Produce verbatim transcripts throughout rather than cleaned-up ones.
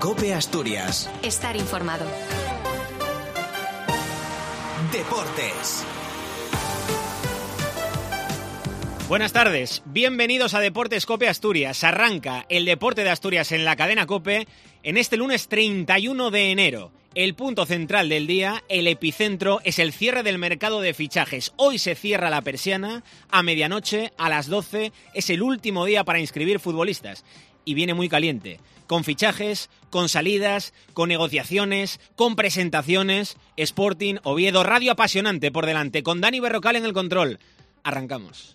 COPE Asturias. Estar informado. Deportes. Buenas tardes, bienvenidos a Deportes COPE Asturias. Arranca el deporte de Asturias en la cadena COPE en este lunes treinta y uno de enero. El punto central del día, el epicentro, es el cierre del mercado de fichajes. Hoy se cierra la persiana, a medianoche, a las doce, es el último día para inscribir futbolistas. Y viene muy caliente, con fichajes, con salidas, con negociaciones, con presentaciones. Sporting, Oviedo, radio apasionante por delante, con Dani Berrocal en el control. Arrancamos.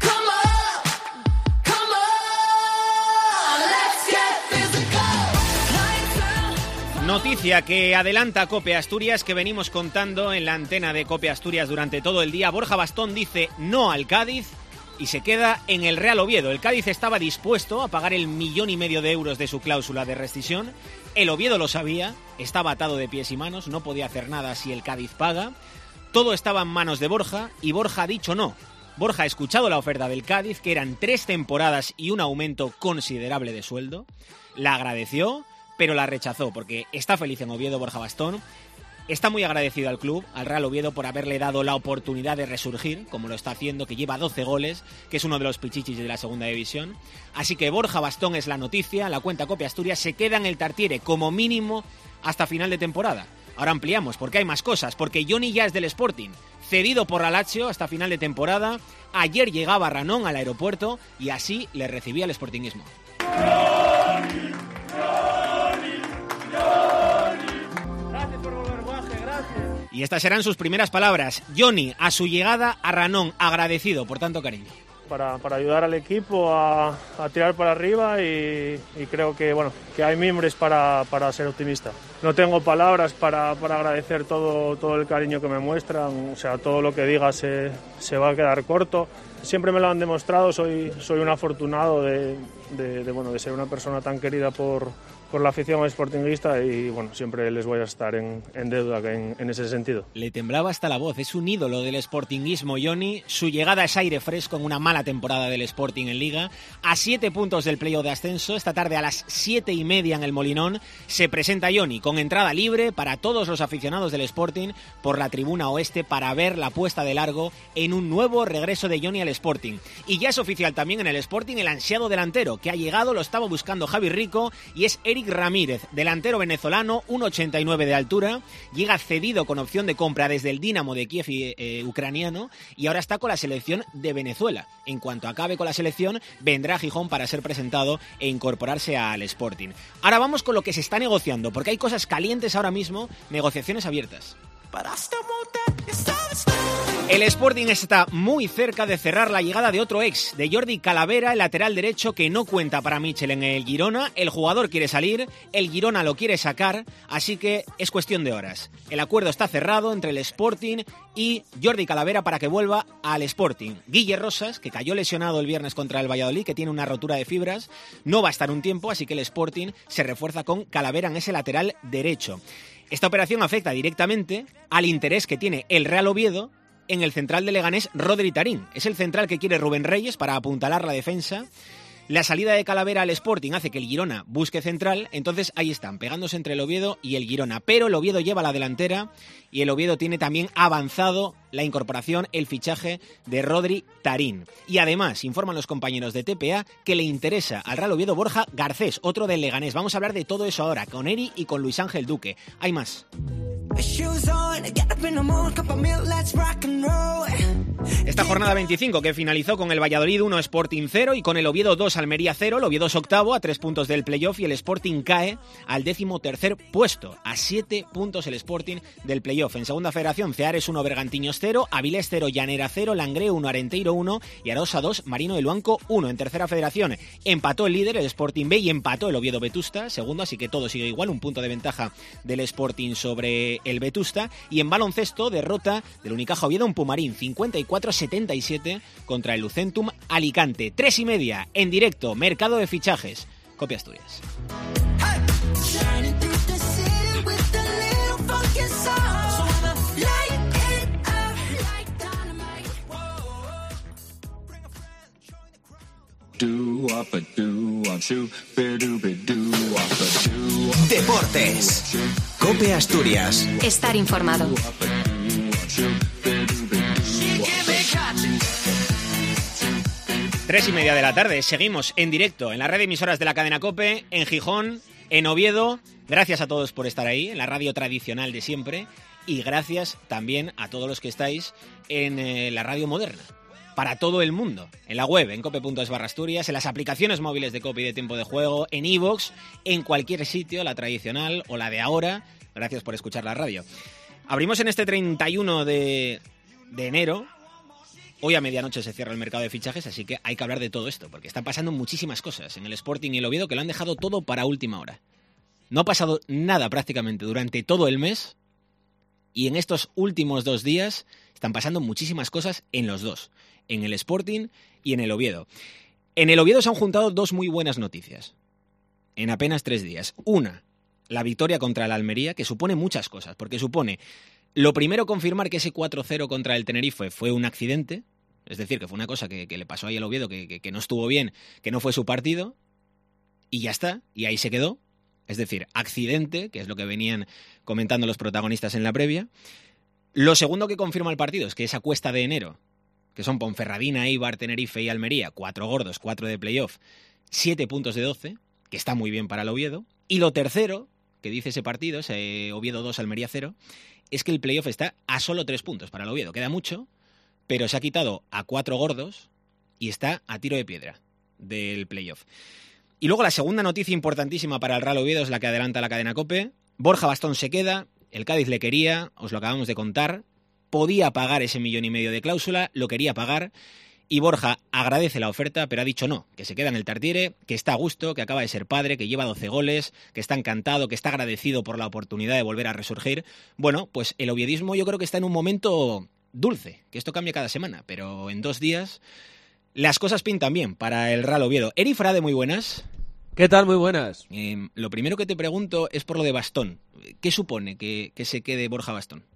Noticia que adelanta COPE Asturias, que venimos contando en la antena de COPE Asturias durante todo el día. Borja Bastón dice no al Cádiz y se queda en el Real Oviedo. El Cádiz estaba dispuesto a pagar el millón y medio de euros de su cláusula de rescisión. El Oviedo lo sabía, estaba atado de pies y manos, no podía hacer nada si el Cádiz paga. Todo estaba en manos de Borja y Borja ha dicho no. Borja ha escuchado la oferta del Cádiz, que eran tres temporadas y un aumento considerable de sueldo. La agradeció, pero la rechazó porque está feliz en Oviedo. Borja Bastón está muy agradecido al club, al Real Oviedo, por haberle dado la oportunidad de resurgir, como lo está haciendo, que lleva doce goles, que es uno de los pichichis de la segunda división. Así que Borja Bastón es la noticia, la cuenta COPE Asturias se queda en el Tartiere como mínimo hasta final de temporada. Ahora ampliamos porque hay más cosas, porque Johnny ya es del Sporting, cedido por la Lazio hasta final de temporada. Ayer llegaba Ranón al aeropuerto y así le recibía el sportinguismo. Johnny, Johnny, Johnny. Gracias por volver, Guaje, gracias. Y estas serán sus primeras palabras. Johnny, a su llegada a Ranón, agradecido por tanto cariño. Para, para ayudar al equipo a, a tirar para arriba y, y creo que bueno que hay mimbres para, para ser optimista. No tengo palabras para, para agradecer todo, todo el cariño que me muestran, o sea, todo lo que diga se, se va a quedar corto. Siempre me lo han demostrado, soy, soy un afortunado de, de, de, bueno, de ser una persona tan querida por, por la afición sportinguista y bueno, siempre les voy a estar en, en deuda en, en ese sentido. Le temblaba hasta la voz, es un ídolo del sportinguismo Johnny, su llegada es aire fresco en una mala temporada del Sporting en Liga, a siete puntos del playoff de ascenso. Esta tarde a las siete y media en el Molinón se presenta Johnny con entrada libre para todos los aficionados del Sporting por la tribuna oeste para ver la puesta de largo en un nuevo regreso de Johnny al Sporting. Y ya es oficial también en el Sporting el ansiado delantero que ha llegado, lo estaba buscando Javi Rico, y es Eric Ramírez, delantero venezolano, uno ochenta y nueve de altura, llega cedido con opción de compra desde el Dinamo de Kiev eh, ucraniano y ahora está con la selección de Venezuela. En cuanto acabe con la selección, vendrá a Gijón para ser presentado e incorporarse al Sporting. Ahora vamos con lo que se está negociando, porque hay cosas calientes ahora mismo, negociaciones abiertas. El Sporting está muy cerca de cerrar la llegada de otro ex, de Jordi Calavera, el lateral derecho que no cuenta para Michel en el Girona. El jugador quiere salir, el Girona lo quiere sacar, así que es cuestión de horas. El acuerdo está cerrado entre el Sporting y Jordi Calavera para que vuelva al Sporting. Guille Rosas, que cayó lesionado el viernes contra el Valladolid, que tiene una rotura de fibras, no va a estar un tiempo, así que el Sporting se refuerza con Calavera en ese lateral derecho. Esta operación afecta directamente al interés que tiene el Real Oviedo en el central de Leganés, Rodri Tarín. Es el central que quiere Rubén Reyes para apuntalar la defensa. La salida de Calavera al Sporting hace que el Girona busque central, entonces ahí están, pegándose entre el Oviedo y el Girona. Pero el Oviedo lleva la delantera y el Oviedo tiene también avanzado la incorporación, el fichaje de Rodri Tarín. Y además, informan los compañeros de T P A que le interesa al Real Oviedo Borja Garcés, otro del Leganés. Vamos a hablar de todo eso ahora, con Eri y con Luis Ángel Duque. Hay más. Esta jornada veinticinco que finalizó con el Valladolid uno Sporting cero y con el Oviedo dos Almería cero. El Oviedo es octavo a tres puntos del playoff y el Sporting cae al décimo tercer puesto, a siete puntos el Sporting del playoff. En segunda federación, Ceares uno Bergantiños cero, Avilés cero Llanera cero, Langreo uno Arenteiro uno y Arosa dos Marino de Luanco uno. En tercera federación empató el líder el Sporting B y empató el Oviedo Vetusta segundo, así que todo sigue igual, un punto de ventaja del Sporting sobre el Vetusta. Y en baloncesto, derrota del Unicaja Oviedo en Pumarín, cincuenta y cuatro a setenta y siete contra el Lucentum Alicante. Tres y media, en directo, mercado de fichajes, COPE Asturias. Deportes. COPE Asturias. Estar informado. Tres y media de la tarde, seguimos en directo en la red de emisoras de la cadena COPE, en Gijón, en Oviedo. Gracias a todos por estar ahí, en la radio tradicional de siempre, y gracias también a todos los que estáis en eh, la radio moderna, para todo el mundo, en la web, en cope punto es barra Asturias, en las aplicaciones móviles de COPE y de Tiempo de Juego, en iVoox, en cualquier sitio, la tradicional o la de ahora. Gracias por escuchar la radio. Abrimos en este treinta y uno de, de enero. Hoy a medianoche se cierra el mercado de fichajes, así que hay que hablar de todo esto, porque están pasando muchísimas cosas en el Sporting y el Oviedo que lo han dejado todo para última hora. No ha pasado nada prácticamente durante todo el mes, y en estos últimos dos días están pasando muchísimas cosas en los dos, en el Sporting y en el Oviedo. En el Oviedo se han juntado dos muy buenas noticias, en apenas tres días. Una, la victoria contra el Almería, que supone muchas cosas, porque supone, lo primero, confirmar que ese cuatro cero contra el Tenerife fue un accidente, es decir, que fue una cosa que, que le pasó ahí al Oviedo, que, que, que no estuvo bien, que no fue su partido, y ya está, y ahí se quedó. Es decir, accidente, que es lo que venían comentando los protagonistas en la previa. Lo segundo que confirma el partido es que esa cuesta de enero, que son Ponferradina, Eibar, Tenerife y Almería, cuatro gordos, cuatro de playoff, siete puntos de doce, que está muy bien para el Oviedo. Y lo tercero, que dice ese partido, ese Oviedo dos, Almería cero, es que el playoff está a solo tres puntos para el Oviedo. Queda mucho, pero se ha quitado a cuatro gordos y está a tiro de piedra del playoff. Y luego la segunda noticia importantísima para el Real Oviedo es la que adelanta la cadena COPE. Borja Bastón se queda, el Cádiz le quería, os lo acabamos de contar, podía pagar ese millón y medio de cláusula, lo quería pagar, y Borja agradece la oferta, pero ha dicho no, que se queda en el Tartiere, que está a gusto, que acaba de ser padre, que lleva doce goles, que está encantado, que está agradecido por la oportunidad de volver a resurgir. Bueno, pues el oviedismo yo creo que está en un momento dulce, que esto cambia cada semana, pero en dos días las cosas pintan bien para el Real Oviedo. Eri Frade, muy buenas. ¿Qué tal? Muy buenas. Eh, lo primero que te pregunto es por lo de Bastón. ¿Qué supone que, que se quede Borja Bastón?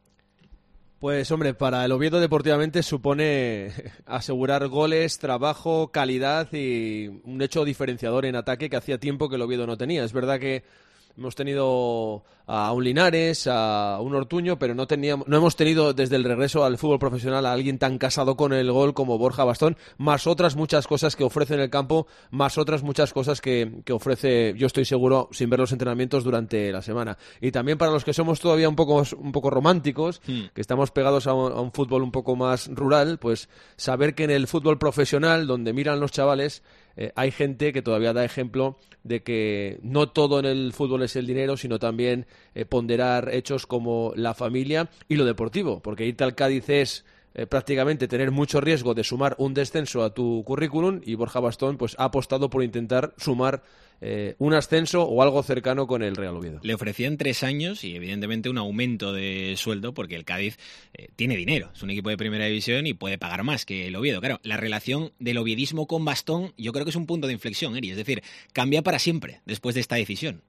Pues hombre, para el Oviedo deportivamente supone asegurar goles, trabajo, calidad y un hecho diferenciador en ataque que hacía tiempo que el Oviedo no tenía. Es verdad que hemos tenido a un Linares, a un Ortuño, pero no teníamos, no hemos tenido desde el regreso al fútbol profesional a alguien tan casado con el gol como Borja Bastón, más otras muchas cosas que ofrece en el campo, más otras muchas cosas que, que ofrece, yo estoy seguro, sin ver los entrenamientos durante la semana. Y también para los que somos todavía un poco, un poco románticos, hmm. que estamos pegados a un, a un fútbol un poco más rural, pues saber que en el fútbol profesional, donde miran los chavales, Eh, hay gente que todavía da ejemplo de que no todo en el fútbol es el dinero, sino también eh, ponderar hechos como la familia y lo deportivo, porque irte al Cádiz es eh, prácticamente tener mucho riesgo de sumar un descenso a tu currículum, y Borja Bastón pues ha apostado por intentar sumar eh, un ascenso o algo cercano con el Real Oviedo. Le ofrecían tres años y evidentemente un aumento de sueldo porque el Cádiz eh, tiene dinero, es un equipo de primera división y puede pagar más que el Oviedo. Claro, la relación del oviedismo con Bastón yo creo que es un punto de inflexión, Eri, es decir, cambia para siempre después de esta decisión.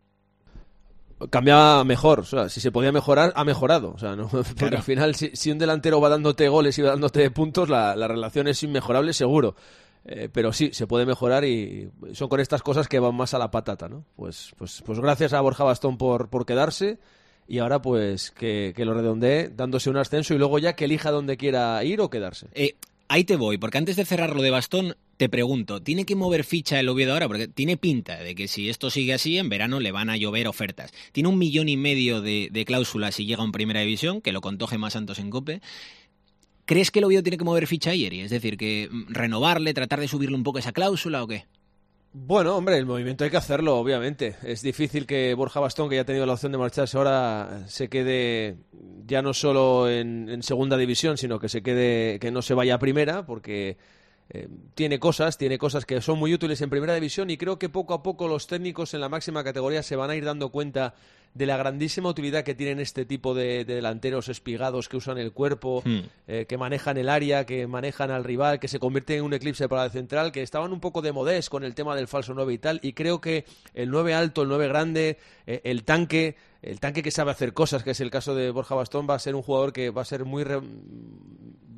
Cambia mejor, o sea, si se podía mejorar, ha mejorado, o sea, no, porque claro. Al final si, si un delantero va dándote goles y va dándote puntos, la, la relación es inmejorable seguro. Eh, pero sí, se puede mejorar y son con estas cosas que van más a la patata, ¿no? Pues, pues, pues gracias a Borja Bastón por, por quedarse, y ahora pues que, que lo redondee dándose un ascenso y luego ya que elija dónde quiera ir o quedarse. Eh, ahí te voy, porque antes de cerrar lo de Bastón, te pregunto, ¿tiene que mover ficha el Oviedo ahora? Porque tiene pinta de que si esto sigue así, en verano le van a llover ofertas. Tiene un millón y medio de, de cláusulas si llega a un Primera División, que lo contó Gemma Santos en COPE. ¿Crees que el Oviedo tiene que mover ficha ayer? Es decir, que renovarle, tratar de subirle un poco esa cláusula o qué? Bueno, hombre, el movimiento hay que hacerlo, obviamente. Es difícil que Borja Bastón, que ya ha tenido la opción de marcharse ahora, se quede ya no solo en, en segunda división, sino que se quede, que no se vaya a primera, porque eh, tiene cosas, tiene cosas que son muy útiles en primera división, y creo que poco a poco los técnicos en la máxima categoría se van a ir dando cuenta de la grandísima utilidad que tienen este tipo de, de delanteros espigados que usan el cuerpo, hmm. eh, que manejan el área, que manejan al rival, que se convierten en un eclipse para el central, que estaban un poco de modés con el tema del falso nueve y tal, y creo que el nueve alto, el nueve grande, eh, el tanque, el tanque que sabe hacer cosas, que es el caso de Borja Bastón, va a ser un jugador que va a ser muy re...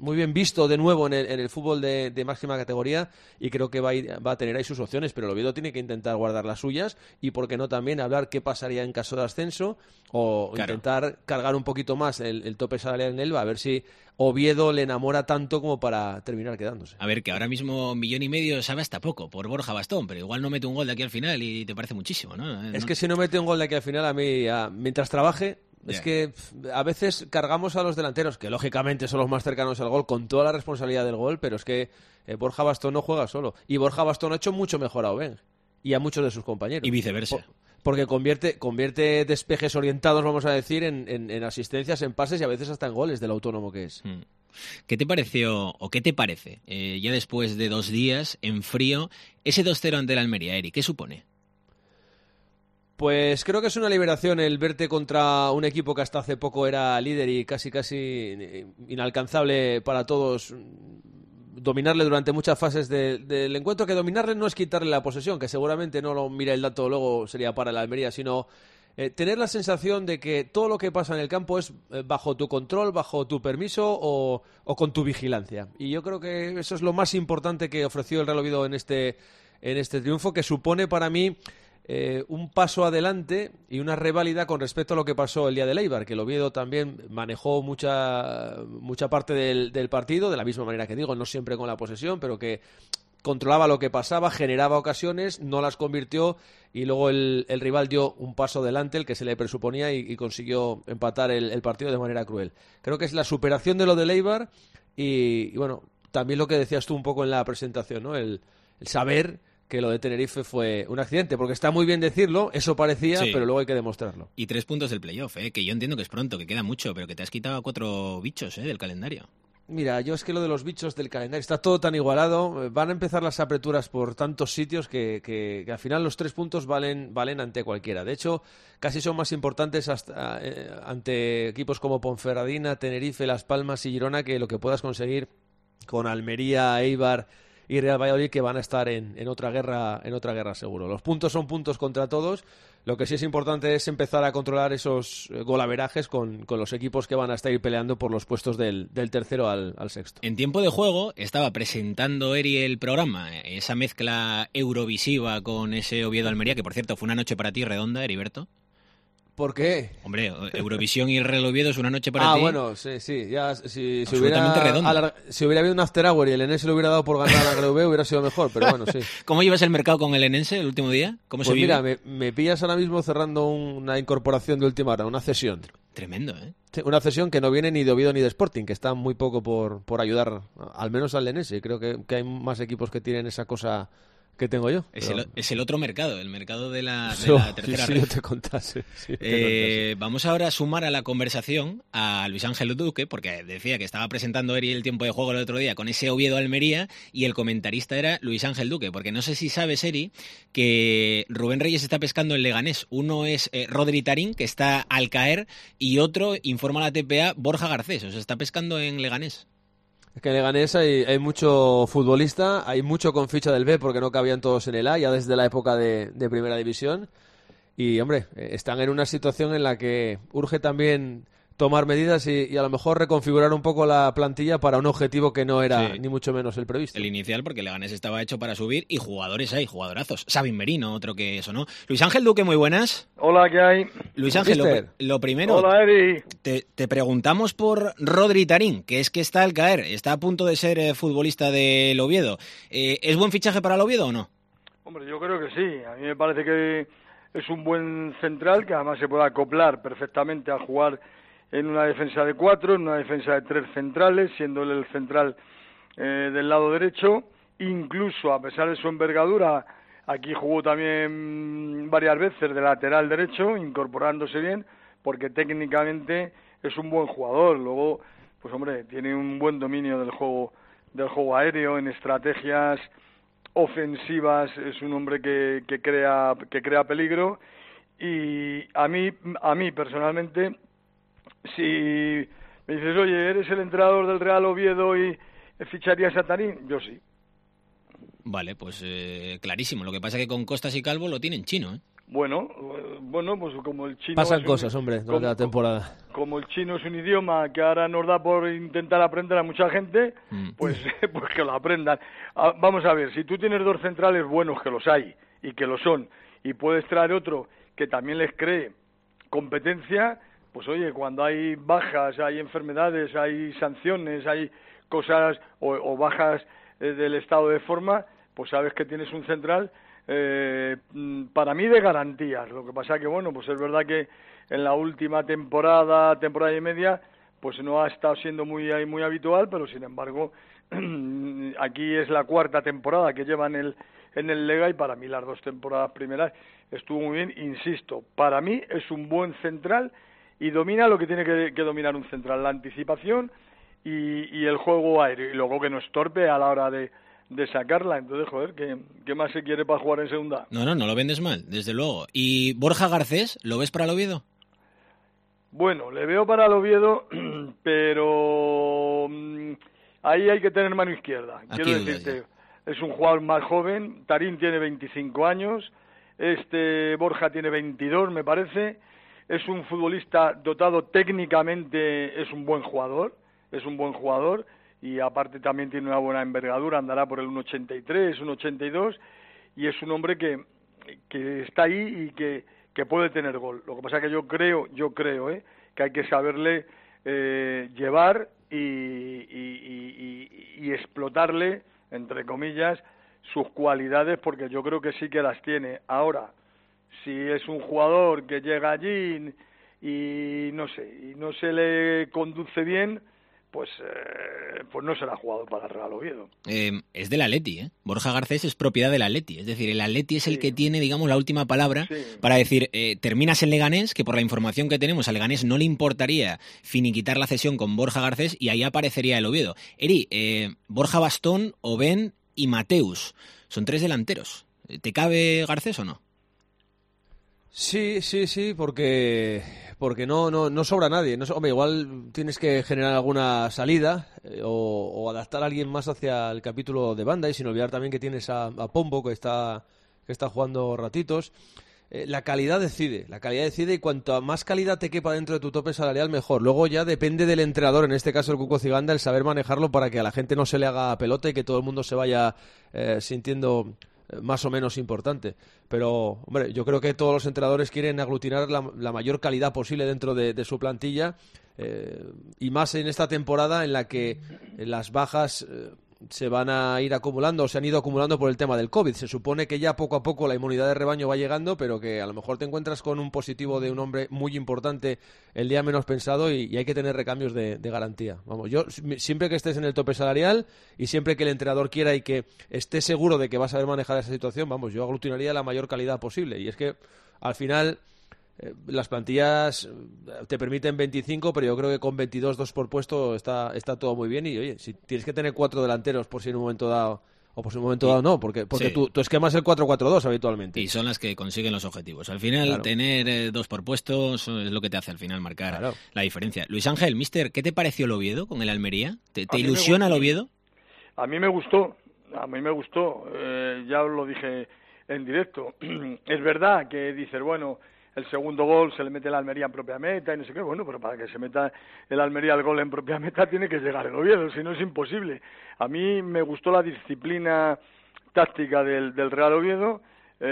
muy bien visto de nuevo en el, en el fútbol de, de máxima categoría y creo que va a, ir, va a tener ahí sus opciones, pero el Oviedo tiene que intentar guardar las suyas y por qué no también hablar qué pasaría en caso de ascenso o claro. intentar cargar un poquito más el, el tope salarial en Elba, a ver si Oviedo le enamora tanto como para terminar quedándose. A ver, que ahora mismo millón y medio sabe hasta poco por Borja Bastón, pero igual no mete un gol de aquí al final y te parece muchísimo, ¿no? Es no... que si no mete un gol de aquí al final, a mí, a, mientras trabaje, yeah. es que pff, a veces cargamos a los delanteros, que lógicamente son los más cercanos al gol, con toda la responsabilidad del gol, pero es que eh, Borja Bastón no juega solo. Y Borja Bastón ha hecho mucho mejor a Oben y a muchos de sus compañeros. Y viceversa. Por, porque convierte, convierte despejes orientados, vamos a decir, en, en, en asistencias, en pases y a veces hasta en goles del autónomo que es. Hmm. ¿Qué te pareció, o qué te parece, eh, ya después de dos días, en frío, ese dos cero ante el Almería, Eri? ¿Qué supone? Pues creo que es una liberación el verte contra un equipo que hasta hace poco era líder y casi casi inalcanzable para todos, dominarle durante muchas fases de, del encuentro, que dominarle no es quitarle la posesión, que seguramente no lo mira el dato luego sería para el Almería, sino eh, tener la sensación de que todo lo que pasa en el campo es eh, bajo tu control, bajo tu permiso o, o con tu vigilancia. Y yo creo que eso es lo más importante que ofreció el Real Oviedo en este, en este triunfo, que supone para mí Eh, un paso adelante y una reválida con respecto a lo que pasó el día de Eibar, que el Oviedo también manejó mucha mucha parte del, del partido, de la misma manera que digo, no siempre con la posesión, pero que controlaba lo que pasaba, generaba ocasiones, no las convirtió y luego el, el rival dio un paso adelante, el que se le presuponía, y, y consiguió empatar el, el partido de manera cruel. Creo que es la superación de lo de Eibar y, y bueno, también lo que decías tú un poco en la presentación, ¿no? El, el saber que lo de Tenerife fue un accidente, porque está muy bien decirlo, eso parecía, sí. pero luego hay que demostrarlo. Y tres puntos del playoff, ¿eh? Que yo entiendo que es pronto, que queda mucho, pero que te has quitado a cuatro bichos ¿eh? del calendario. Mira, yo es que lo de los bichos del calendario está todo tan igualado, van a empezar las aperturas por tantos sitios que, que, que al final los tres puntos valen, valen ante cualquiera. De hecho, casi son más importantes hasta, eh, ante equipos como Ponferradina, Tenerife, Las Palmas y Girona que lo que puedas conseguir con Almería, Eibar y Real Valladolid, que van a estar en, en otra guerra en otra guerra seguro. Los puntos son puntos contra todos. Lo que sí es importante es empezar a controlar esos golaverajes con, con los equipos que van a estar peleando por los puestos del, del tercero al, al sexto. En tiempo de juego estaba presentando Eri el programa, esa mezcla eurovisiva con ese Oviedo Almería, que por cierto fue una noche para ti redonda, Heriberto. ¿Por qué? Hombre, Eurovisión y Real Oviedo es una noche para ah, ti. Ah, bueno, sí, sí. Ya, si, si, Absolutamente hubiera, redonda. La, si hubiera habido un after hour y el Enense le hubiera dado por ganar a la Real Oviedo, hubiera sido mejor, pero bueno, sí. ¿Cómo llevas el mercado con el Enense el último día? ¿Cómo pues se vive? Mira, me, me pillas ahora mismo cerrando una incorporación de última hora, una cesión. Tremendo, ¿eh? Una cesión que no viene ni de Oviedo ni de Sporting, que está muy poco por, por ayudar, al menos al Enense. Creo que, que hay más equipos que tienen esa cosa que tengo yo. Es, pero... el, es el otro mercado, el mercado de la, de no, la tercera sí, red. Sí, yo te contase. Sí, te eh, contase. Vamos ahora a sumar a la conversación a Luis Ángel Duque, porque decía que estaba presentando Eri el tiempo de juego el otro día con ese Oviedo Almería y el comentarista era Luis Ángel Duque, porque no sé si sabes, Eri, que Rubén Reyes está pescando en Leganés. Uno es eh, Rodri Tarín, que está al caer, y otro, informa la T P A, Borja Garcés. O sea, está pescando en Leganés. Es que en Leganés hay, hay mucho futbolista, hay mucho con ficha del B porque no cabían todos en el A, ya desde la época de, de Primera División. Y, hombre, están en una situación en la que urge también tomar medidas y, y a lo mejor reconfigurar un poco la plantilla para un objetivo que no era sí. ni mucho menos el previsto. El inicial, porque Leganés estaba hecho para subir y jugadores hay, jugadorazos. Sabin Merino, otro que eso, ¿no? Luis Ángel Duque, muy buenas. Hola, ¿qué hay? Luis Ángel, lo, lo primero... Hola, Eri. Te, te preguntamos por Rodri Tarín, que es que está al caer, está a punto de ser eh, futbolista del Oviedo. Eh, ¿Es buen fichaje para el Oviedo o no? Hombre, yo creo que sí. A mí me parece que es un buen central, que además se puede acoplar perfectamente a jugar en una defensa de cuatro, en una defensa de tres centrales, siendo él el central eh, del lado derecho. Incluso, a pesar de su envergadura, aquí jugó también varias veces de lateral derecho, incorporándose bien, porque técnicamente es un buen jugador. Luego, pues hombre, tiene un buen dominio del juego, del juego aéreo, en estrategias ofensivas, es un hombre que, que crea, que crea peligro. Y a mí, a mí personalmente, si me dices, oye, ¿eres el entrenador del Real Oviedo y ficharías a Tarín? Yo sí. Vale, pues eh, clarísimo. Lo que pasa es que con Costas y Calvo lo tienen chino, ¿eh? Bueno, bueno, pues como el chino... Pasan un, cosas, hombre, durante como, la temporada. Como el chino es un idioma que ahora nos da por intentar aprender a mucha gente, mm. pues, pues que lo aprendan. Ah, vamos a ver, si tú tienes dos centrales buenos, que los hay, y que lo son, y puedes traer otro que también les cree competencia, pues oye, cuando hay bajas, hay enfermedades, hay sanciones, hay cosas, o, o bajas eh, del estado de forma, pues sabes que tienes un central... Eh, para mí de garantías. Lo que pasa que bueno, pues es verdad que en la última temporada, temporada y media, pues no ha estado siendo muy muy habitual, pero sin embargo aquí es la cuarta temporada que lleva en el en el Lega y para mí las dos temporadas primeras estuvo muy bien. Insisto, para mí es un buen central y domina lo que tiene que, que dominar un central, la anticipación y, y el juego aéreo, y luego que no es torpe a la hora de de sacarla. Entonces, joder, ¿qué, ¿qué más se quiere para jugar en segunda? No, no, no lo vendes mal, desde luego. ¿Y Borja Garcés, lo ves para el Oviedo? Bueno, le veo para el Oviedo, pero mmm, ahí hay que tener mano izquierda. Aquí Quiero decirte, es un jugador más joven, Tarín tiene veinticinco años, este Borja tiene veintidós, me parece, es un futbolista dotado técnicamente, es un buen jugador, es un buen jugador, y aparte también tiene una buena envergadura, andará por el uno ochenta y tres, uno ochenta y dos, y es un hombre que, que está ahí y que, que puede tener gol. Lo que pasa es que yo creo, yo creo, ¿eh? que hay que saberle eh, llevar y, y, y, y explotarle, entre comillas, sus cualidades, porque yo creo que sí que las tiene. Ahora, si es un jugador que llega allí y no sé, y no se le conduce bien, pues eh, pues no será jugador para el Real Oviedo. Eh, es del Atleti, ¿eh? Borja Garcés es propiedad del Atleti, es decir, el Atleti es sí. el que tiene, digamos, la última palabra sí. para decir, eh, terminas en Leganés, que por la información que tenemos al Leganés no le importaría finiquitar la cesión con Borja Garcés y ahí aparecería el Oviedo. Eri, eh, Borja Bastón, Oben y Mateus, son tres delanteros. ¿Te cabe Garcés o no? Sí, sí, sí, porque porque no no no sobra nadie. No, hombre, igual tienes que generar alguna salida eh, o, o adaptar a alguien más hacia el capítulo de banda, y sin olvidar también que tienes a, a Pombo, que está que está jugando ratitos. Eh, la calidad decide, la calidad decide y cuanto más calidad te quepa dentro de tu tope salarial, mejor. Luego ya depende del entrenador, en este caso el Cuco Ciganda, el saber manejarlo para que a la gente no se le haga pelota y que todo el mundo se vaya eh, sintiendo más o menos importante. Pero, hombre, yo creo que todos los entrenadores quieren aglutinar la, la mayor calidad posible dentro de, de su plantilla, eh, y más en esta temporada en la que las bajas eh, se van a ir acumulando o se han ido acumulando por el tema del COVID. Se supone que ya poco a poco la inmunidad de rebaño va llegando, pero que a lo mejor te encuentras con un positivo de un hombre muy importante el día menos pensado y, y hay que tener recambios de, de garantía. Vamos, yo siempre que estés en el tope salarial y siempre que el entrenador quiera y que esté seguro de que va a saber manejar esa situación, vamos, yo aglutinaría la mayor calidad posible. Y es que al final eh, las plantillas te permiten veinticinco, pero yo creo que con veintidós, dos por puesto está, está todo muy bien. Y oye, si tienes que tener cuatro delanteros por si en un momento dado, o por si en un momento dado no, porque, porque sí. tu, tu esquema es el cuatro cuatro dos habitualmente. Y son las que consiguen los objetivos. Al final, claro, tener eh, dos por puesto es lo que te hace al final marcar claro. la diferencia. Luis Ángel, mister, ¿qué te pareció el Oviedo con el Almería? ¿Te, te ilusiona el Oviedo? A mí me gustó, a mí me gustó. Eh, ya os lo dije en directo. Es verdad que dices, bueno, el segundo gol se le mete el Almería en propia meta y no sé qué, bueno, pero para que se meta el Almería el gol en propia meta tiene que llegar el Oviedo, si no es imposible. A mí me gustó la disciplina táctica del, del Real Oviedo,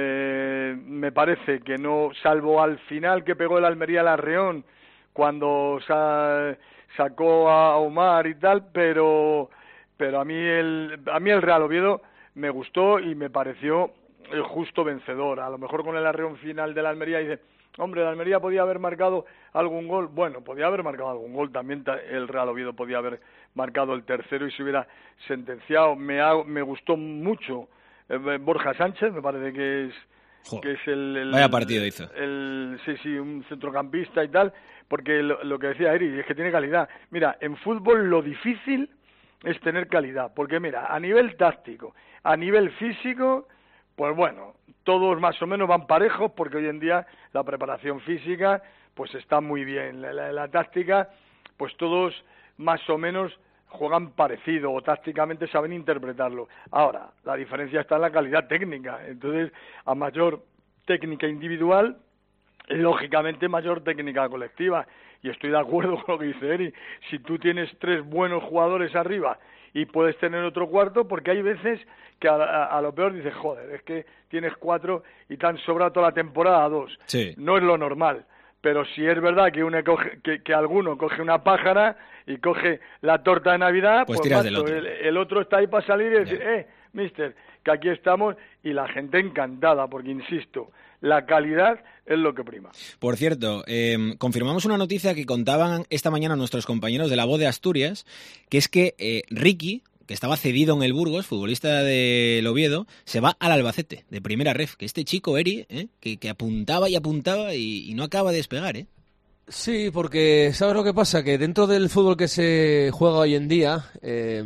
eh, me parece que no, salvo al final que pegó el Almería al Arreón, cuando sa, sacó a Omar y tal, pero pero a mí el a mí el Real Oviedo me gustó y me pareció el justo vencedor. A lo mejor con el Arreón final de la Almería dice, hombre, la Almería podía haber marcado algún gol. Bueno, podía haber marcado algún gol. También el Real Oviedo podía haber marcado el tercero y se hubiera sentenciado. Me ha, me gustó mucho eh, Borja Sánchez, me parece que es Joder, que es el, el vaya partido hizo. El, sí, sí, un centrocampista y tal, porque lo, lo que decía Eri es que tiene calidad. Mira, en fútbol lo difícil es tener calidad, porque mira, a nivel táctico, a nivel físico, pues bueno, todos más o menos van parejos, porque hoy en día la preparación física pues está muy bien, la, la, la táctica, pues todos más o menos juegan parecido o tácticamente saben interpretarlo. Ahora, la diferencia está en la calidad técnica, entonces a mayor técnica individual, lógicamente mayor técnica colectiva. Y estoy de acuerdo con lo que dice Eri. Si tú tienes tres buenos jugadores arriba y puedes tener otro cuarto, porque hay veces que a, a, a lo peor dices, joder, es que tienes cuatro y te han sobrado toda la temporada dos. Sí. No es lo normal. Pero si es verdad que, uno coge, que, que alguno coge una pájara y coge la torta de Navidad, pues, pues macho, del otro. El, el otro está ahí para salir y decir, yeah. eh, mister, que aquí estamos, y la gente encantada, porque insisto, la calidad es lo que prima. Por cierto, eh, confirmamos una noticia que contaban esta mañana nuestros compañeros de La Voz de Asturias, que es que eh, Ricky, que estaba cedido en el Burgos, futbolista del Oviedo, se va al Albacete, de primera ref. Que este chico, Eri, ¿eh? que, que apuntaba y apuntaba y, y no acaba de despegar, ¿eh? Sí, porque ¿sabes lo que pasa? Que dentro del fútbol que se juega hoy en día, eh,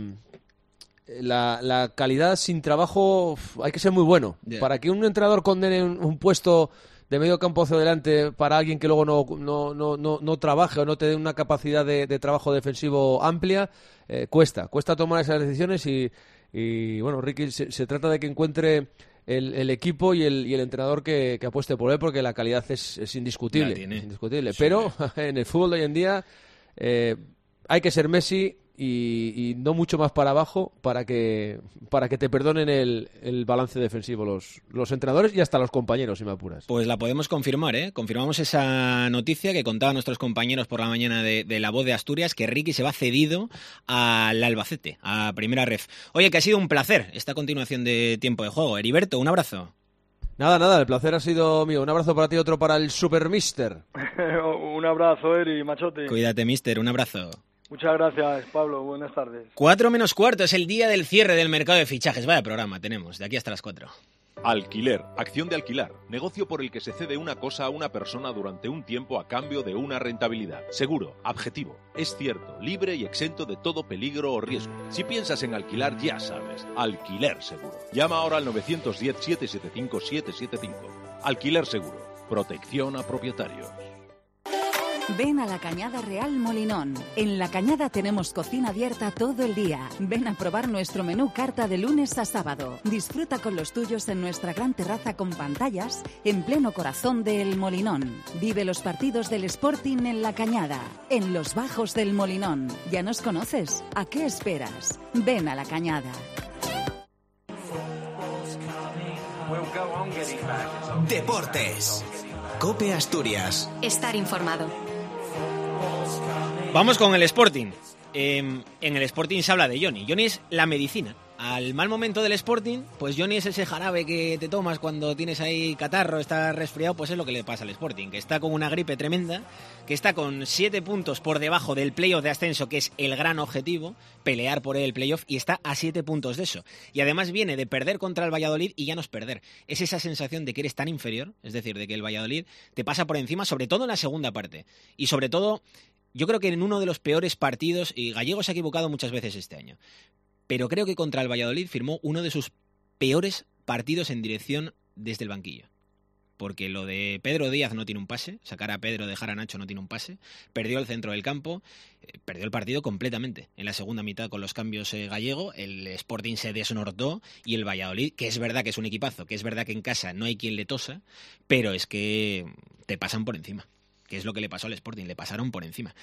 la, la calidad sin trabajo hay que ser muy bueno. Yeah. Para que un entrenador condene un, un puesto de medio campo hacia adelante para alguien que luego no, no, no, no, no trabaje o no te dé una capacidad de, de trabajo defensivo amplia, eh, cuesta, cuesta tomar esas decisiones y, y bueno, Ricky, se, se trata de que encuentre el, el equipo y el, y el entrenador que, que apueste por él, porque la calidad es, es indiscutible, es indiscutible. Sí. Pero en el fútbol de hoy en día eh, hay que ser Messi y, y no mucho más para abajo para que para que te perdonen el, el balance defensivo los, los entrenadores y hasta los compañeros, si me apuras. Pues la podemos confirmar, ¿eh? Confirmamos esa noticia que contaban nuestros compañeros por la mañana de, de La Voz de Asturias, que Ricky se va cedido al Albacete, a primera ref. Oye, que ha sido un placer esta continuación de Tiempo de Juego. Heriberto, un abrazo. Nada, nada, el placer ha sido mío. Un abrazo para ti, otro para el Super Mister. Un abrazo, Eri, machote. Cuídate, Mister, un abrazo. Muchas gracias, Pablo. Buenas tardes. Cuatro menos cuarto, es el día del cierre del mercado de fichajes. Vaya programa tenemos, de aquí hasta las cuatro. Alquiler, acción de alquilar, negocio por el que se cede una cosa a una persona durante un tiempo a cambio de una rentabilidad. Seguro, objetivo, es cierto, libre y exento de todo peligro o riesgo. Si piensas en alquilar, ya sabes, Alquiler Seguro. Llama ahora al nueve uno cero, siete siete cinco, siete siete cinco. Alquiler Seguro, protección a propietarios. Ven a la Cañada Real Molinón. En la Cañada tenemos cocina abierta todo el día. Ven a probar nuestro menú carta de lunes a sábado. Disfruta con los tuyos en nuestra gran terraza con pantallas en pleno corazón del Molinón. Vive los partidos del Sporting en la Cañada, en los bajos del Molinón. ¿Ya nos conoces? ¿A qué esperas? Ven a la Cañada. Deportes. COPE Asturias. Estar informado. Vamos con el Sporting. Eh, en el Sporting se habla de Johnny. Johnny es la medicina. Al mal momento del Sporting, pues Johnny es ese jarabe que te tomas cuando tienes ahí catarro, estás resfriado, pues es lo que le pasa al Sporting, que está con una gripe tremenda, que está con siete puntos por debajo del playoff de ascenso, que es el gran objetivo, pelear por el playoff, y está a siete puntos de eso. Y además viene de perder contra el Valladolid y ya no es perder. Es esa sensación de que eres tan inferior, es decir, de que el Valladolid te pasa por encima, sobre todo en la segunda parte. Y sobre todo, yo creo que en uno de los peores partidos, y Gallego se ha equivocado muchas veces este año, pero creo que contra el Valladolid firmó uno de sus peores partidos en dirección desde el banquillo. Porque lo de Pedro Díaz no tiene un pase, sacar a Pedro, dejar a Nacho no tiene un pase, perdió el centro del campo, eh, perdió el partido completamente. En la segunda mitad con los cambios eh, Gallego, el Sporting se desnortó y el Valladolid, que es verdad que es un equipazo, que es verdad que en casa no hay quien le tosa, pero es que te pasan por encima, que es lo que le pasó al Sporting, le pasaron por encima.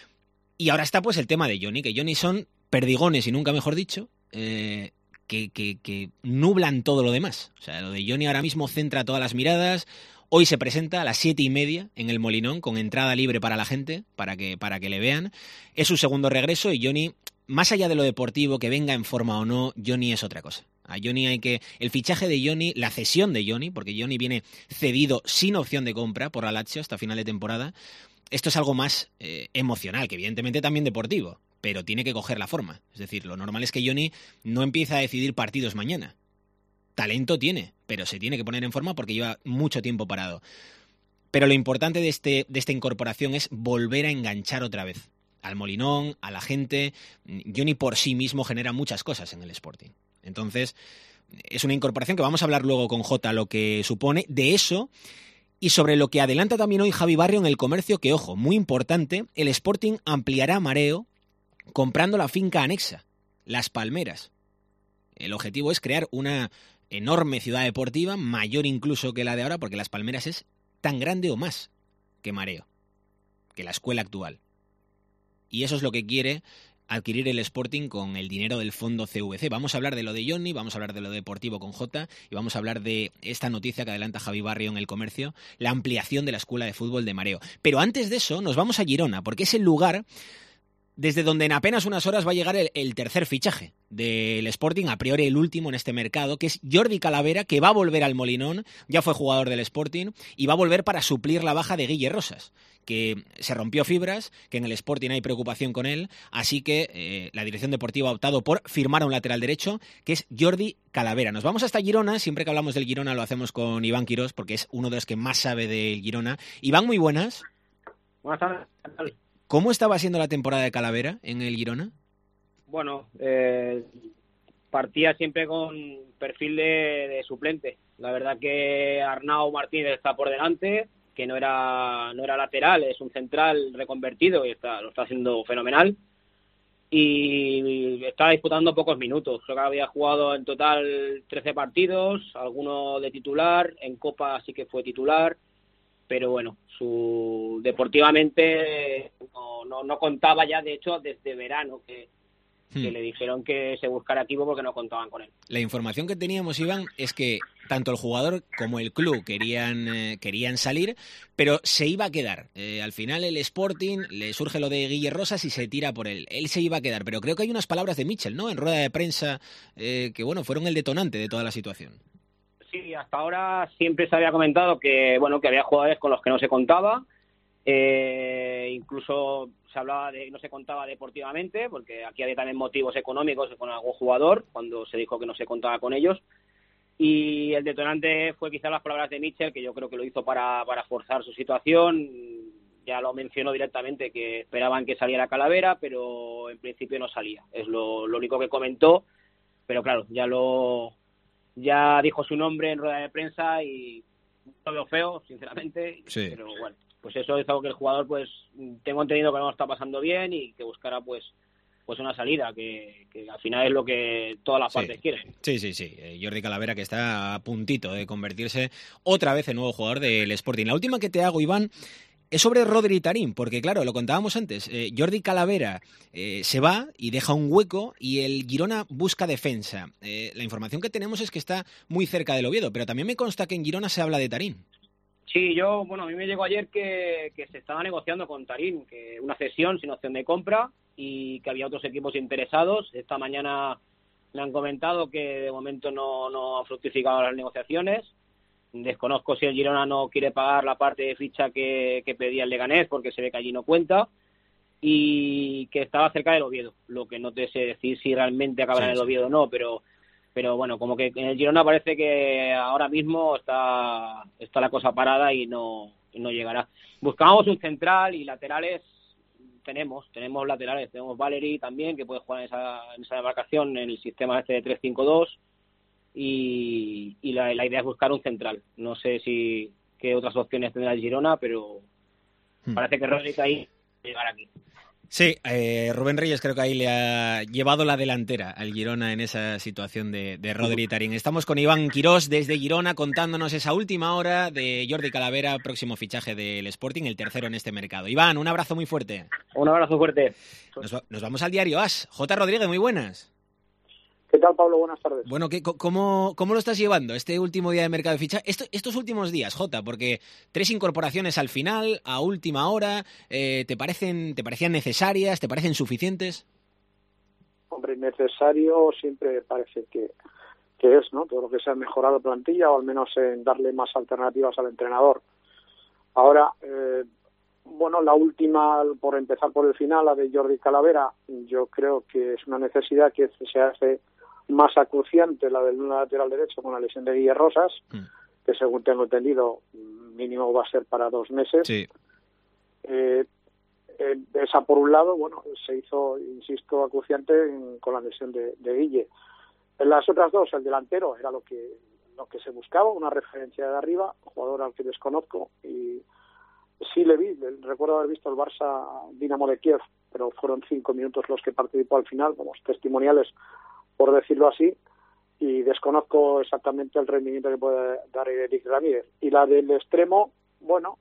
Y ahora está pues el tema de Johnny, que Johnny son perdigones y nunca mejor dicho, eh, que, que, que nublan todo lo demás. O sea, lo de Johnny ahora mismo centra todas las miradas. Hoy se presenta a las siete y media en el Molinón con entrada libre para la gente, para que, para que le vean. Es su segundo regreso y Johnny, más allá de lo deportivo, que venga en forma o no, Johnny es otra cosa. A Johnny hay que... El fichaje de Johnny, la cesión de Johnny, porque Johnny viene cedido sin opción de compra por la Lazio hasta final de temporada. Esto es algo más eh, emocional, que evidentemente también deportivo, pero tiene que coger la forma. Es decir, lo normal es que Johnny no empiece a decidir partidos mañana. Talento tiene, pero se tiene que poner en forma porque lleva mucho tiempo parado. Pero lo importante de, este, de esta incorporación es volver a enganchar otra vez al Molinón, a la gente. Johnny por sí mismo genera muchas cosas en el Sporting. Entonces, es una incorporación que vamos a hablar luego con Jota, lo que supone de eso. Y sobre lo que adelanta también hoy Javi Barrio en El Comercio, que, ojo, muy importante, el Sporting ampliará mareo comprando la finca anexa, Las Palmeras. El objetivo es crear una enorme ciudad deportiva, mayor incluso que la de ahora, porque Las Palmeras es tan grande o más que Mareo, que la escuela actual. Y eso es lo que quiere adquirir el Sporting con el dinero del fondo C V C. Vamos a hablar de lo de Johnny, vamos a hablar de lo deportivo con Jota y vamos a hablar de esta noticia que adelanta Javi Barrio en El Comercio, la ampliación de la escuela de fútbol de Mareo. Pero antes de eso nos vamos a Girona, porque es el lugar desde donde en apenas unas horas va a llegar el, el tercer fichaje del Sporting, a priori el último en este mercado, que es Jordi Calavera, que va a volver al Molinón, ya fue jugador del Sporting, y va a volver para suplir la baja de Guille Rosas, que se rompió fibras, que en el Sporting hay preocupación con él, así que eh, la dirección deportiva ha optado por firmar a un lateral derecho, que es Jordi Calavera. Nos vamos hasta Girona, siempre que hablamos del Girona lo hacemos con Iván Quirós, porque es uno de los que más sabe del Girona. Iván, muy buenas. Buenas tardes. ¿Cómo estaba siendo la temporada de Calavera en el Girona? Bueno, eh, partía siempre con perfil de, de suplente. La verdad que Arnau Martínez está por delante, que no era no era lateral, es un central reconvertido y está, lo está haciendo fenomenal. Y estaba disputando pocos minutos. Creo que había jugado en total trece partidos, alguno de titular, en Copa sí que fue titular. Pero bueno, su deportivamente no, no, no contaba ya, de hecho, desde verano que, hmm. que le dijeron que se buscara equipo porque no contaban con él. La información que teníamos, Iván, es que tanto el jugador como el club querían, eh, querían salir, pero se iba a quedar. Eh, al final el Sporting le surge lo de Guille Rosas y se tira por él. Él se iba a quedar, pero creo que hay unas palabras de Mitchell, ¿no?, en rueda de prensa, eh, que bueno, fueron el detonante de toda la situación. Sí, hasta ahora siempre se había comentado que bueno que había jugadores con los que no se contaba, eh, incluso se hablaba de no se contaba deportivamente, porque aquí había también motivos económicos con algún jugador cuando se dijo que no se contaba con ellos, y el detonante fue quizás las palabras de Mitchell, que yo creo que lo hizo para, para forzar su situación. Ya lo mencionó directamente, que esperaban que saliera Calavera, pero en principio no salía, es lo, lo único que comentó, pero claro, ya lo... ya dijo su nombre en rueda de prensa y lo veo feo, sinceramente, sí. Pero bueno, pues eso es algo que el jugador, pues tengo entendido que no lo está pasando bien y que buscará pues pues una salida, que, que al final es lo que todas las sí. partes quieren. Sí, sí, sí. Eh, Jordi Calavera, que está a puntito de convertirse otra vez en nuevo jugador del Sporting. La última que te hago, Iván, es sobre Rodri Tarín, porque claro, lo contábamos antes, eh, Jordi Calavera eh, se va y deja un hueco y el Girona busca defensa. Eh, la información que tenemos es que está muy cerca del Oviedo, pero también me consta que en Girona se habla de Tarín. Sí, yo, bueno, a mí me llegó ayer que, que se estaba negociando con Tarín, que una cesión sin opción de compra y que había otros equipos interesados. Esta mañana me han comentado que de momento no, no han fructificado las negociaciones. Desconozco si el Girona no quiere pagar la parte de ficha que, que pedía el Leganés, porque se ve que allí no cuenta, y que estaba cerca del Oviedo. Lo que no te sé decir si realmente acabará sí, en el Oviedo o no, pero pero bueno, como que en el Girona parece que ahora mismo está está la cosa parada y no, y no llegará. Buscábamos un central y laterales tenemos, tenemos laterales, tenemos Valery también, que puede jugar en esa, en esa demarcación en el sistema este de tres cinco dos. Y, y la, la idea es buscar un central. No sé si qué otras opciones tendrá el Girona, pero hmm. parece que Rodri ahí va a llegar aquí. Sí, eh, Rubén Reyes creo que ahí le ha llevado la delantera al Girona en esa situación de, de Rodri Tarín. Estamos con Iván Quirós desde Girona contándonos esa última hora de Jordi Calavera, próximo fichaje del Sporting, el tercero en este mercado. Iván, un abrazo muy fuerte. Un abrazo fuerte. Nos, nos vamos al diario As. J. Rodríguez, muy buenas. ¿Qué tal, Pablo? Buenas tardes. Bueno, ¿qué, cómo, ¿cómo lo estás llevando este último día de mercado de fichaje? Esto, estos últimos días, Jota, porque tres incorporaciones al final, a última hora, eh, ¿te parecen, te parecían necesarias? ¿Te parecen suficientes? Hombre, necesario siempre parece que, que es, ¿no? Todo lo que se ha mejorado plantilla, o al menos en darle más alternativas al entrenador. Ahora, eh, bueno, la última, por empezar por el final, la de Jordi Calavera, yo creo que es una necesidad que se hace más acuciante, la del lateral derecho con la lesión de Guille Rosas, mm. que según tengo entendido mínimo va a ser para dos meses. Sí. Eh, eh, esa por un lado, bueno, se hizo, insisto, acuciante en, con la lesión de, de Guille. En las otras dos, el delantero era lo que lo que se buscaba, una referencia de arriba, jugador al que desconozco, y sí le vi, recuerdo haber visto el Barça Dinamo de Kiev, pero fueron cinco minutos los que participó al final, como testimoniales, por decirlo así, y desconozco exactamente el rendimiento que puede dar Eric Ramírez. Y la del extremo, bueno,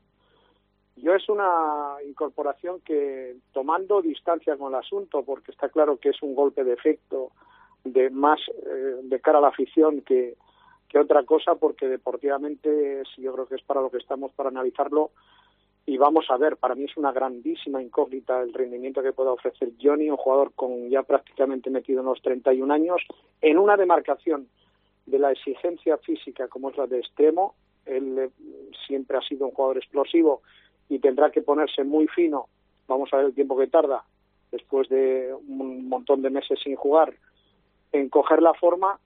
yo es una incorporación que, tomando distancia con el asunto, porque está claro que es un golpe de efecto de más eh, de cara a la afición que, que otra cosa, porque deportivamente es, yo creo que es para lo que estamos, para analizarlo. Y vamos a ver, para mí es una grandísima incógnita el rendimiento que pueda ofrecer Johnny, un jugador con ya prácticamente metido en los treinta y un años, en una demarcación de la exigencia física como es la de extremo. Él eh, siempre ha sido un jugador explosivo y tendrá que ponerse muy fino. Vamos a ver el tiempo que tarda, después de un montón de meses sin jugar, en coger la forma.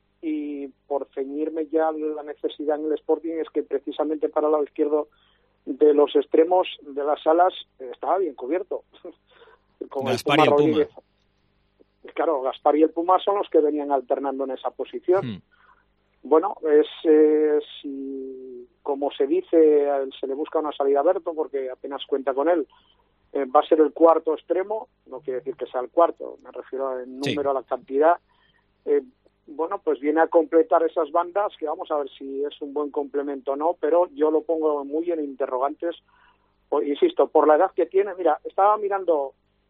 Y por ceñirme ya la necesidad en el Sporting es que precisamente para el lado izquierdo de los extremos de las alas estaba bien cubierto. Con Gaspar el Puma y el Rodríguez. Puma. Claro, Gaspar y el Puma son los que venían alternando en esa posición. Hmm. Bueno, es eh, si, como se dice, se le busca una salida a Berto porque apenas cuenta con él. Eh, va a ser el cuarto extremo, no quiere decir que sea el cuarto, me refiero al número, sí, a la cantidad. Eh, bueno, pues viene a completar esas bandas, que vamos a ver si es un buen complemento o no, pero yo lo pongo muy en interrogantes, o, insisto, por la edad que tiene. Mira, estaba mirando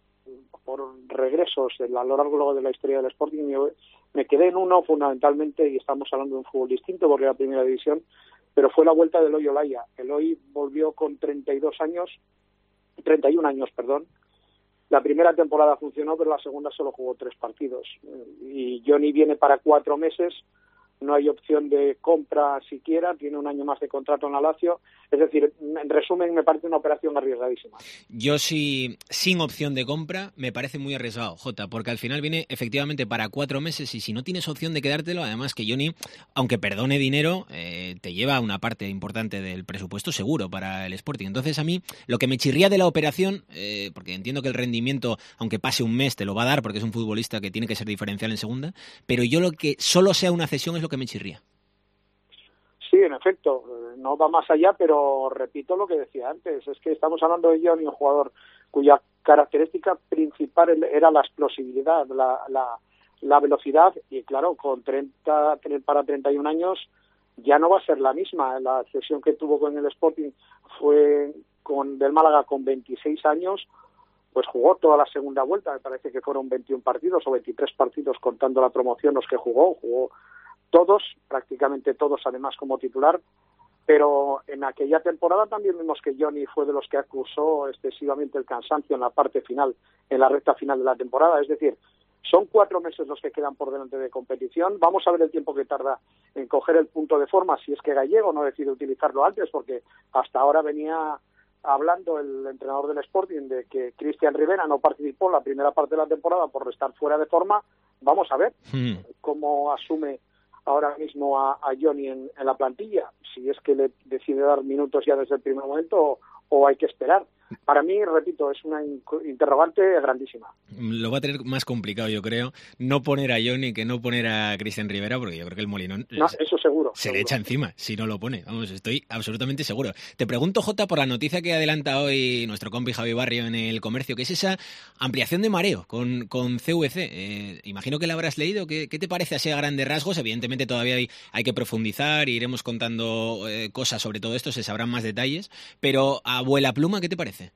por regresos a lo largo de la historia del Sporting, y me quedé en uno fundamentalmente, y estamos hablando de un fútbol distinto porque era primera división, pero fue la vuelta de Eloy Olaya. Eloy volvió con treinta y dos años, treinta y un años, perdón. La primera temporada funcionó, pero la segunda solo jugó tres partidos. Y Johnny viene para cuatro meses, no hay opción de compra siquiera, tiene un año más de contrato en la Lazio. Es decir, en resumen, me parece una operación arriesgadísima. Yo sí, sin opción de compra, me parece muy arriesgado, Jota, porque al final viene efectivamente para cuatro meses y si no tienes opción de quedártelo, además que Johnny, aunque perdone dinero, eh, te lleva una parte importante del presupuesto seguro para el Sporting. Entonces a mí, lo que me chirría de la operación, eh, porque entiendo que el rendimiento, aunque pase un mes, te lo va a dar, porque es un futbolista que tiene que ser diferencial en segunda, pero yo lo que solo sea una cesión es lo que me chirría. Sí, en efecto, no va más allá, pero repito lo que decía antes, es que estamos hablando de Johnny, un jugador cuya característica principal era la explosividad, la, la, la velocidad, y claro, con treinta para treinta y un años ya no va a ser la misma. La cesión que tuvo con el Sporting fue con del Málaga con veintiséis años, pues jugó toda la segunda vuelta, me parece que fueron veintiún partidos o veintitrés partidos contando la promoción los que jugó, jugó todos, prácticamente todos además como titular, pero en aquella temporada también vimos que Johnny fue de los que acusó excesivamente el cansancio en la parte final, en la recta final de la temporada. Es decir, son cuatro meses los que quedan por delante de competición. Vamos a ver el tiempo que tarda en coger el punto de forma, si es que Gallego no decide utilizarlo antes, porque hasta ahora venía hablando el entrenador del Sporting de que Cristian Rivera no participó en la primera parte de la temporada por estar fuera de forma. Vamos a ver hmm. cómo asume ahora mismo a, a Johnny en, en la plantilla, si es que le decide dar minutos ya desde el primer momento o, o hay que esperar. Para mí, repito, es una interrogante grandísima. Lo va a tener más complicado, yo creo, no poner a Johnny que no poner a Cristian Rivera, porque yo creo que el Molinón no, eso seguro, se seguro. le echa encima si no lo pone. Vamos, estoy absolutamente seguro. Te pregunto, Jota, por la noticia que adelanta hoy nuestro compi Javi Barrio en El Comercio, que es esa ampliación de mareo con, con C V C. Eh, imagino que la habrás leído. ¿Qué, qué te parece así a grandes rasgos? Evidentemente todavía hay, hay que profundizar, iremos contando eh, cosas sobre todo esto, se sabrán más detalles, pero a vuela pluma, ¿qué te parece?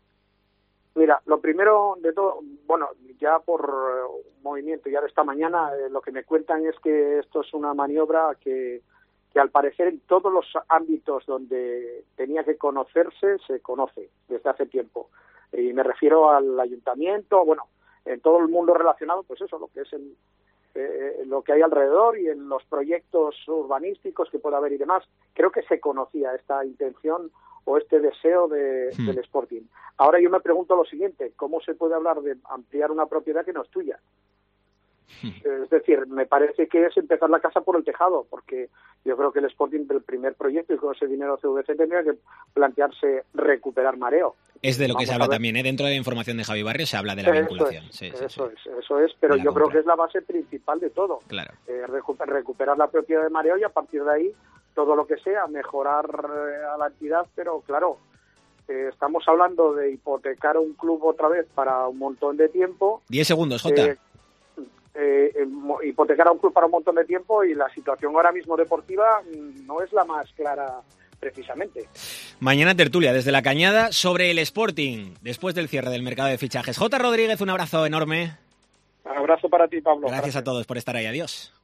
Mira, lo primero de todo, bueno, ya por uh, movimiento ya de esta mañana, eh, lo que me cuentan es que esto es una maniobra que, que al parecer en todos los ámbitos donde tenía que conocerse, se conoce desde hace tiempo. Y me refiero al ayuntamiento, bueno, en todo el mundo relacionado, pues eso, lo que es el, eh, lo que hay alrededor y en los proyectos urbanísticos que pueda haber y demás. Creo que se conocía esta intención o este deseo de, hmm. del Sporting. Ahora yo me pregunto lo siguiente, ¿cómo se puede hablar de ampliar una propiedad que no es tuya? Hmm. Es decir, me parece que es empezar la casa por el tejado, porque yo creo que el Sporting del primer proyecto y con ese dinero C V C tendría que plantearse recuperar mareo. Es de lo Vamos que se habla también, ¿eh? Dentro de la información de Javi Barrio se habla de la eso vinculación. Es, sí, eso sí, es, eso es, pero yo compra. creo que es la base principal de todo. Claro. Eh, recuper, recuperar la propiedad de mareo y a partir de ahí todo lo que sea, mejorar eh, a la entidad, pero claro, eh, estamos hablando de hipotecar un club otra vez para un montón de tiempo. Diez segundos, Jota. Eh, eh, hipotecar a un club para un montón de tiempo y la situación ahora mismo deportiva no es la más clara precisamente. Mañana tertulia desde La Cañada sobre el Sporting, después del cierre del mercado de fichajes. J. Rodríguez, un abrazo enorme. Un abrazo para ti, Pablo. Gracias, Gracias a todos por estar ahí. Adiós.